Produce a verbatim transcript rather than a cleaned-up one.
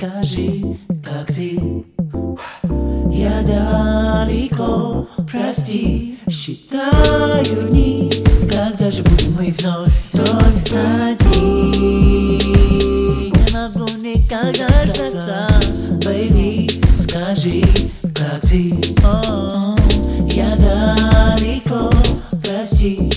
скажи, как ты. Я далеко, прости. Считаю дни, когда же будем мы вновь только одни. Не могу никогда ждаться. Baby, скажи, как ты. О, я далеко, прости.